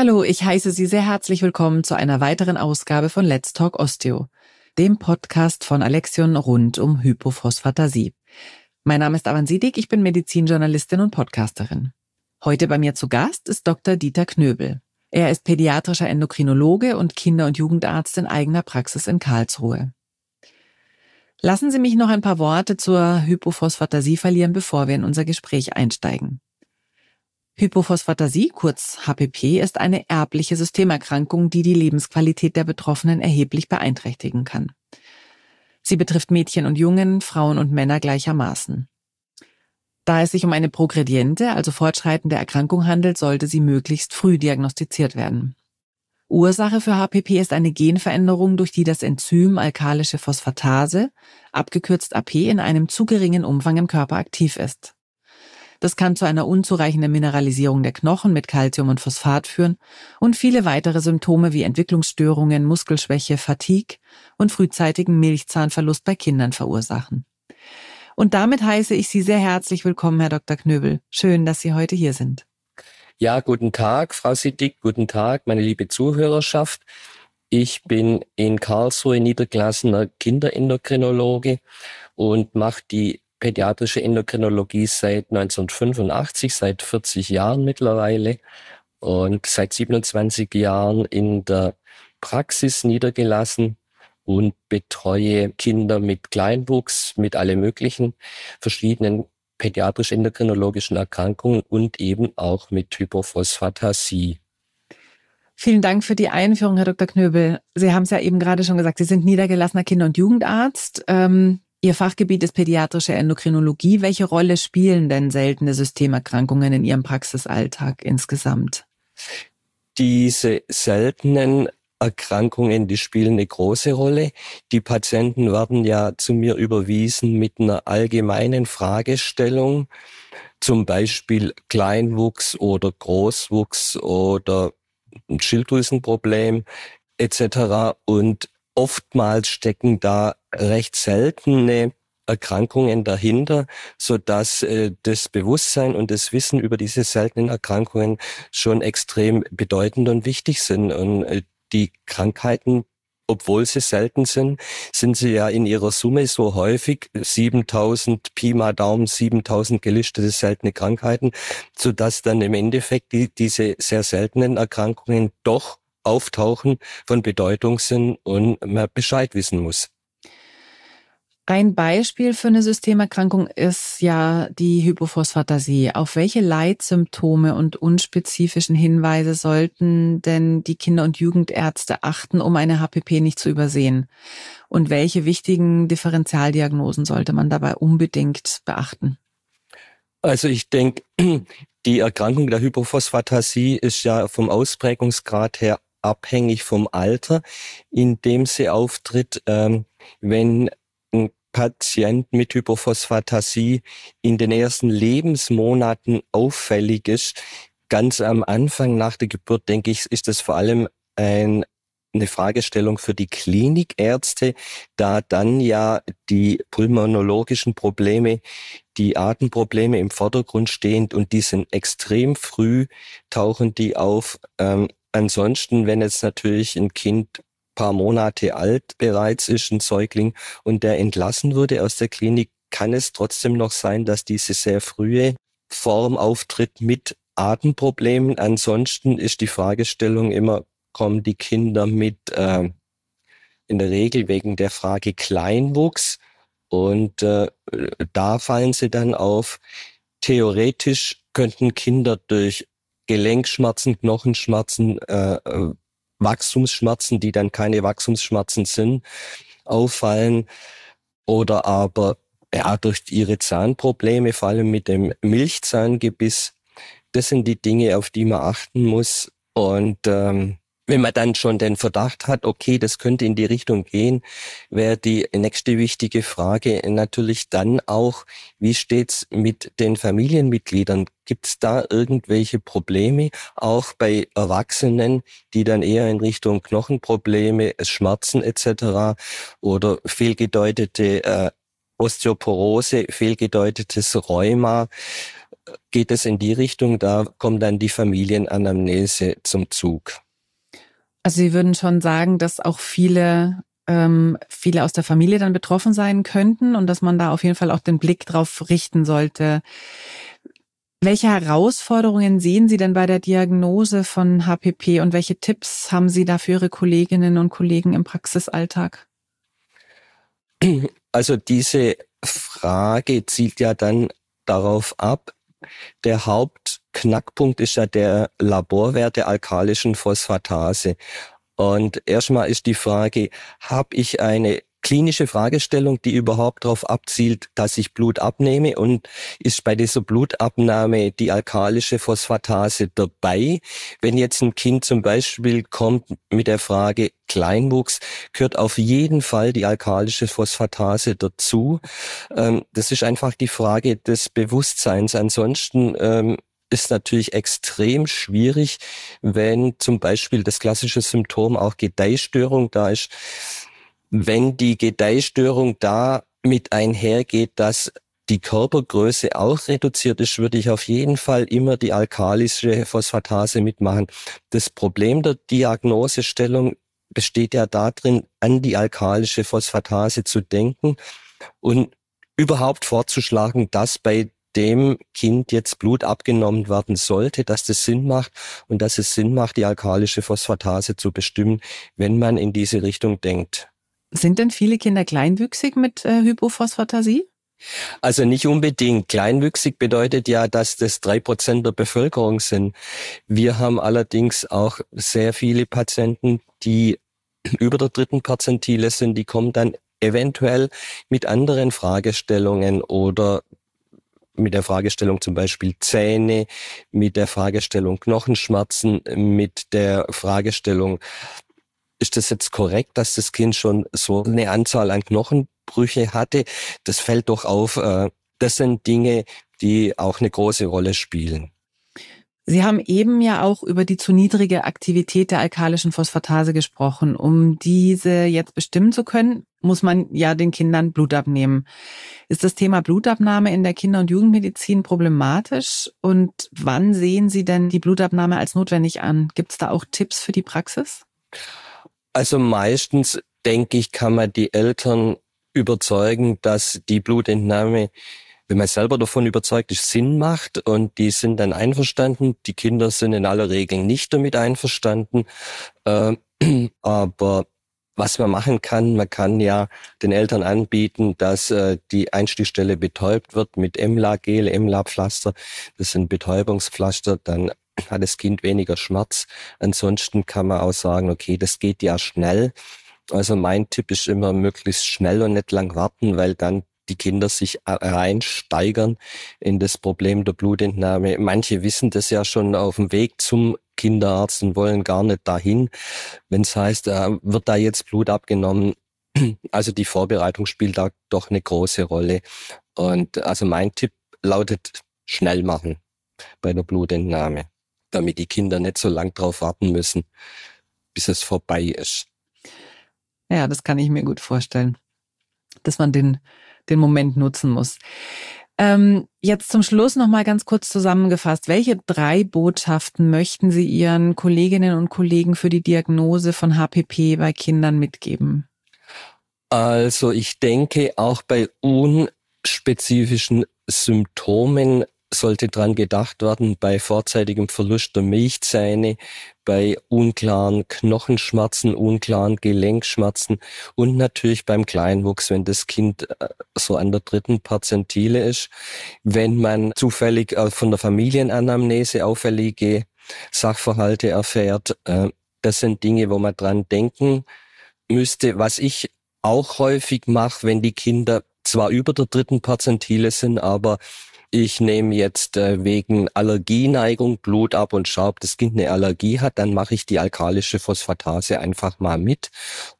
Hallo, ich heiße Sie sehr herzlich willkommen zu einer weiteren Ausgabe von Let's Talk Osteo, dem Podcast von Alexion rund um Hypophosphatasie. Mein Name ist Avan Sidik, ich bin Medizinjournalistin und Podcasterin. Heute bei mir zu Gast ist Dr. Dieter Knöbel. Er ist pädiatrischer Endokrinologe und Kinder- und Jugendarzt in eigener Praxis in Karlsruhe. Lassen Sie mich noch ein paar Worte zur Hypophosphatasie verlieren, bevor wir in unser Gespräch einsteigen. Hypophosphatasie, kurz HPP, ist eine erbliche Systemerkrankung, die die Lebensqualität der Betroffenen erheblich beeinträchtigen kann. Sie betrifft Mädchen und Jungen, Frauen und Männer gleichermaßen. Da es sich um eine progrediente, also fortschreitende Erkrankung handelt, sollte sie möglichst früh diagnostiziert werden. Ursache für HPP ist eine Genveränderung, durch die das Enzym alkalische Phosphatase, abgekürzt AP, in einem zu geringen Umfang im Körper aktiv ist. Das kann zu einer unzureichenden Mineralisierung der Knochen mit Calcium und Phosphat führen und viele weitere Symptome wie Entwicklungsstörungen, Muskelschwäche, Fatigue und frühzeitigen Milchzahnverlust bei Kindern verursachen. Und damit heiße ich Sie sehr herzlich willkommen, Herr Dr. Knöbel. Schön, dass Sie heute hier sind. Ja, guten Tag, Frau Sidik, guten Tag, meine liebe Zuhörerschaft. Ich bin in Karlsruhe niedergelassener Kinderendokrinologe und mache die pädiatrische Endokrinologie seit 1985, seit 40 Jahren mittlerweile und seit 27 Jahren in der Praxis niedergelassen und betreue Kinder mit Kleinwuchs, mit alle möglichen verschiedenen pädiatrisch-endokrinologischen Erkrankungen und eben auch mit Hypophosphatasie. Vielen Dank für die Einführung, Herr Dr. Knöbel. Sie haben es ja eben gerade schon gesagt, Sie sind niedergelassener Kinder- und Jugendarzt. Ihr Fachgebiet ist pädiatrische Endokrinologie. Welche Rolle spielen denn seltene Systemerkrankungen in Ihrem Praxisalltag insgesamt? Diese seltenen Erkrankungen, die spielen eine große Rolle. Die Patienten werden ja zu mir überwiesen mit einer allgemeinen Fragestellung, zum Beispiel Kleinwuchs oder Großwuchs oder ein Schilddrüsenproblem etc. Und oftmals stecken da recht seltene Erkrankungen dahinter, so dass das Bewusstsein und das Wissen über diese seltenen Erkrankungen schon extrem bedeutend und wichtig sind. Und die Krankheiten, obwohl sie selten sind, sind sie ja in ihrer Summe so häufig, 7000 Pi mal Daumen, 7000 gelistete seltene Krankheiten, so dass dann im Endeffekt diese sehr seltenen Erkrankungen doch auftauchen, von Bedeutung sind und man Bescheid wissen muss. Ein Beispiel für eine Systemerkrankung ist ja die Hypophosphatasie. Auf welche Leitsymptome und unspezifischen Hinweise sollten denn die Kinder- und Jugendärzte achten, um eine HPP nicht zu übersehen? Und welche wichtigen Differentialdiagnosen sollte man dabei unbedingt beachten? Also ich denke, die Erkrankung der Hypophosphatasie ist ja vom Ausprägungsgrad her abhängig vom Alter, in dem sie auftritt. Wenn ein Patient mit Hypophosphatasie in den ersten Lebensmonaten auffällig ist, ganz am Anfang nach der Geburt, denke ich, ist das vor allem eine Fragestellung für die Klinikärzte, da dann ja die pulmonologischen Probleme, die Atemprobleme im Vordergrund stehen und die sind extrem früh, tauchen die auf. Ansonsten, wenn jetzt natürlich ein Kind paar Monate alt bereits ist, ein Säugling, und der entlassen wurde aus der Klinik, kann es trotzdem noch sein, dass diese sehr frühe Form auftritt mit Atemproblemen. Ansonsten ist die Fragestellung immer, kommen die Kinder mit in der Regel wegen der Frage Kleinwuchs und da fallen sie dann auf. Theoretisch könnten Kinder durch Gelenkschmerzen, Knochenschmerzen, Wachstumsschmerzen, die dann keine Wachstumsschmerzen sind, auffallen oder aber ja durch ihre Zahnprobleme, vor allem mit dem Milchzahngebiss. Das sind die Dinge, auf die man achten muss. Und wenn man dann schon den Verdacht hat, okay, das könnte in die Richtung gehen, wäre die nächste wichtige Frage natürlich dann auch, wie steht's mit den Familienmitgliedern? Gibt's da irgendwelche Probleme, auch bei Erwachsenen, die dann eher in Richtung Knochenprobleme, Schmerzen etc. oder fehlgedeutete Osteoporose, fehlgedeutetes Rheuma, geht es in die Richtung, da kommt dann die Familienanamnese zum Zug. Also Sie würden schon sagen, dass auch viele aus der Familie dann betroffen sein könnten und dass man da auf jeden Fall auch den Blick drauf richten sollte. Welche Herausforderungen sehen Sie denn bei der Diagnose von HPP und welche Tipps haben Sie da für Ihre Kolleginnen und Kollegen im Praxisalltag? Also diese Frage zielt ja dann darauf ab, der Hauptknackpunkt ist ja der Laborwert der alkalischen Phosphatase. Und erstmal ist die Frage, habe ich eine klinische Fragestellung, die überhaupt darauf abzielt, dass ich Blut abnehme, und ist bei dieser Blutabnahme die alkalische Phosphatase dabei? Wenn jetzt ein Kind zum Beispiel kommt mit der Frage Kleinwuchs, gehört auf jeden Fall die alkalische Phosphatase dazu. Das ist einfach die Frage des Bewusstseins. Ansonsten ist natürlich extrem schwierig, wenn zum Beispiel das klassische Symptom auch Gedeihstörung da ist. Wenn die Gedeihstörung da mit einhergeht, dass die Körpergröße auch reduziert ist, würde ich auf jeden Fall immer die alkalische Phosphatase mitmachen. Das Problem der Diagnosestellung besteht ja darin, an die alkalische Phosphatase zu denken und überhaupt vorzuschlagen, dass bei dem Kind jetzt Blut abgenommen werden sollte, dass das Sinn macht und dass es Sinn macht, die alkalische Phosphatase zu bestimmen, wenn man in diese Richtung denkt. Sind denn viele Kinder kleinwüchsig mit Hypophosphatasie? Also nicht unbedingt. Kleinwüchsig bedeutet ja, dass das 3% der Bevölkerung sind. Wir haben allerdings auch sehr viele Patienten, die über der 3. Perzentile sind. Die kommen dann eventuell mit anderen Fragestellungen oder mit der Fragestellung zum Beispiel Zähne, mit der Fragestellung Knochenschmerzen, mit der Fragestellung, ist das jetzt korrekt, dass das Kind schon so eine Anzahl an Knochenbrüche hatte? Das fällt doch auf. Das sind Dinge, die auch eine große Rolle spielen. Sie haben eben ja auch über die zu niedrige Aktivität der alkalischen Phosphatase gesprochen. Um diese jetzt bestimmen zu können, muss man ja den Kindern Blut abnehmen. Ist das Thema Blutabnahme in der Kinder- und Jugendmedizin problematisch? Und wann sehen Sie denn die Blutabnahme als notwendig an? Gibt es da auch Tipps für die Praxis? Also meistens, denke ich, kann man die Eltern überzeugen, dass die Blutentnahme, wenn man selber davon überzeugt ist, Sinn macht, und die sind dann einverstanden. Die Kinder sind in aller Regel nicht damit einverstanden. Aber was man machen kann, man kann ja den Eltern anbieten, dass die Einstichstelle betäubt wird mit Emla-Gel, Emla-Pflaster. Das sind Betäubungspflaster, dann hat das Kind weniger Schmerz. Ansonsten kann man auch sagen, okay, das geht ja schnell. Also mein Tipp ist immer, möglichst schnell und nicht lang warten, weil dann die Kinder sich reinsteigern in das Problem der Blutentnahme. Manche wissen das ja schon auf dem Weg zum Kinderarzt und wollen gar nicht dahin, wenn es heißt, wird da jetzt Blut abgenommen. Also die Vorbereitung spielt da doch eine große Rolle. Und also mein Tipp lautet, schnell machen bei der Blutentnahme, damit die Kinder nicht so lang drauf warten müssen, bis es vorbei ist. Ja, das kann ich mir gut vorstellen, dass man den Moment nutzen muss. Jetzt zum Schluss noch mal ganz kurz zusammengefasst. Welche 3 Botschaften möchten Sie Ihren Kolleginnen und Kollegen für die Diagnose von HPP bei Kindern mitgeben? Also ich denke, auch bei unspezifischen Symptomen sollte dran gedacht werden, bei vorzeitigem Verlust der Milchzähne, bei unklaren Knochenschmerzen, unklaren Gelenkschmerzen und natürlich beim Kleinwuchs, wenn das Kind so an der 3. Perzentile ist. Wenn man zufällig von der Familienanamnese auffällige Sachverhalte erfährt, das sind Dinge, wo man dran denken müsste. Was ich auch häufig mache, wenn die Kinder zwar über der 3. Perzentile sind, aber ich nehme jetzt wegen Allergieneigung Blut ab und schaue, ob das Kind eine Allergie hat, dann mache ich die alkalische Phosphatase einfach mal mit,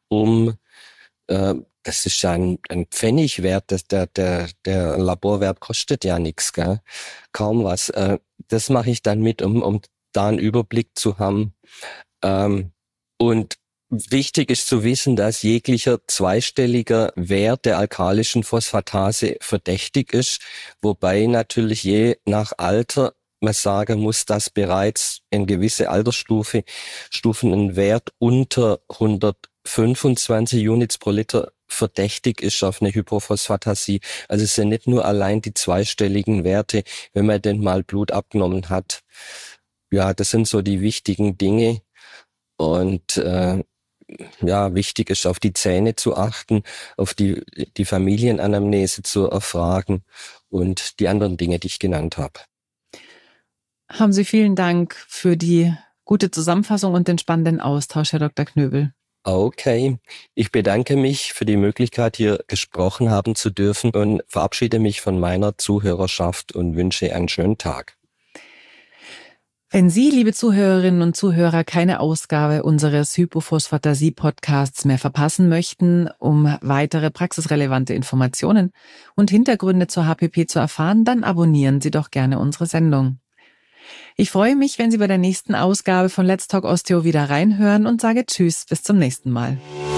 das ist ja ein Pfennigwert, der Laborwert kostet ja nichts, gell? Kaum was. Das mache ich dann mit, um da einen Überblick zu haben. Und Wichtig ist zu wissen, dass jeglicher zweistelliger Wert der alkalischen Phosphatase verdächtig ist, wobei natürlich je nach Alter man sagen muss, dass bereits in gewisse Altersstufen ein Wert unter 125 Units pro Liter verdächtig ist auf eine Hypophosphatasie. Also es sind nicht nur allein die zweistelligen Werte, wenn man denn mal Blut abgenommen hat. Ja, das sind so die wichtigen Dinge. Und wichtig ist, auf die Zähne zu achten, auf die Familienanamnese zu erfragen und die anderen Dinge, die ich genannt habe. Haben Sie vielen Dank für die gute Zusammenfassung und den spannenden Austausch, Herr Dr. Knöbel. Okay, ich bedanke mich für die Möglichkeit, hier gesprochen haben zu dürfen und verabschiede mich von meiner Zuhörerschaft und wünsche einen schönen Tag. Wenn Sie, liebe Zuhörerinnen und Zuhörer, keine Ausgabe unseres Hypophosphatasie-Podcasts mehr verpassen möchten, um weitere praxisrelevante Informationen und Hintergründe zur HPP zu erfahren, dann abonnieren Sie doch gerne unsere Sendung. Ich freue mich, wenn Sie bei der nächsten Ausgabe von Let's Talk Osteo wieder reinhören und sage Tschüss, bis zum nächsten Mal.